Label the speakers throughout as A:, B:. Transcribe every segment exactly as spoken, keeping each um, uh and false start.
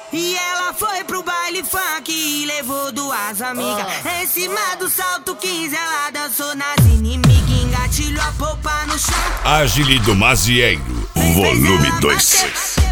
A: E ela foi pro baile funk e levou duas amigas.
B: Ah.
A: Em cima do salto quinze ela dançou nas inimigas, engatilhou a polpa no chão.
C: Agile do Mazieiro, volume dois.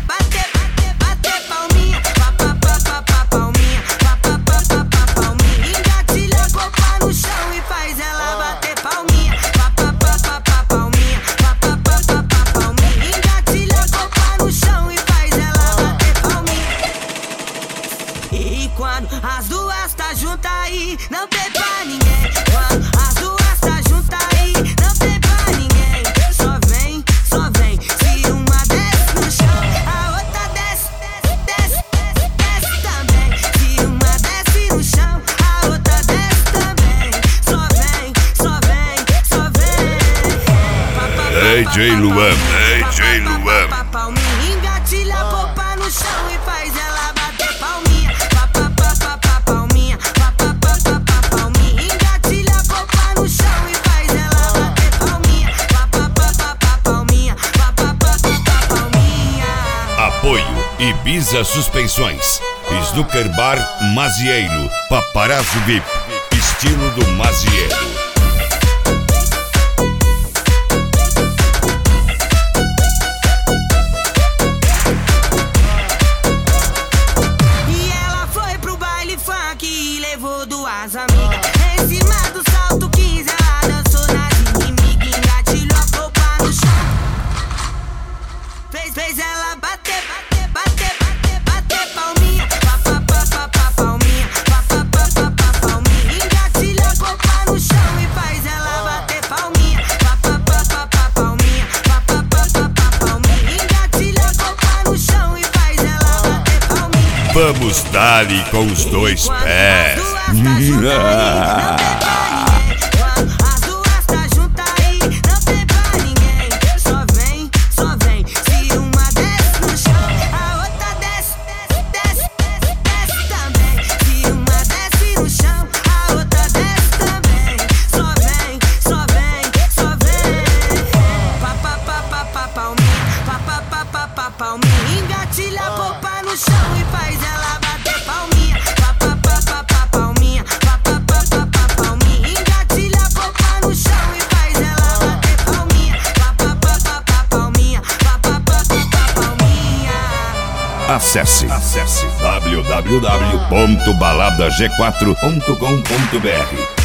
A: Quando as duas tá juntas aí, não tem pra ninguém. Quando as duas tá juntas aí, não tem pra ninguém. Só vem, só vem. Se uma desce no chão, a outra desce, desce, desce, desce também. Se uma desce no chão, a outra desce também. Só vem, só vem, só vem.
C: D J Luan, D J Luan.
A: Palminha, engatilha a polpa no chão e faz ela bater palminha.
C: Apoio Ibiza Suspensões, Snooker Bar Mazieiro, Paparazzo V I P, estilo do Mazieiro.
A: E ela foi pro baile funk e levou duas amigas. Em cima do salto quinze ela dançou nas inimigas, engatilhou a polpa no chão. Fez, fez ela bater, bater, bater, bater, bater palminha. Pa, pa, pa, pa, pa, palminha. Pa, pa, pa, pa, pa, palminha. Engatilha a polpa no chão e faz ela bater palminha. Pa, pa, pa, pa, pa, palminha. Pa, pa, pa, pa, pa, palminha. Engatilha a polpa no chão e faz ela bater palminha.
C: Vamos dar-lhe com os dois pés.
A: Palminha, engatilha a polpa no chão e faz ela bater palminha. Pa, pa, pa, pa, pa, palminha. Pa, pa, pa, pa, pa, palminha. Engatilha a polpa no chão e faz ela bater palminha. Pa, pa, pa, pa, pa, palminha. Pa, pa, pa, pa, pa, palminha.
C: Acesse, acesse w w w ponto balada g quatro ponto com ponto b r.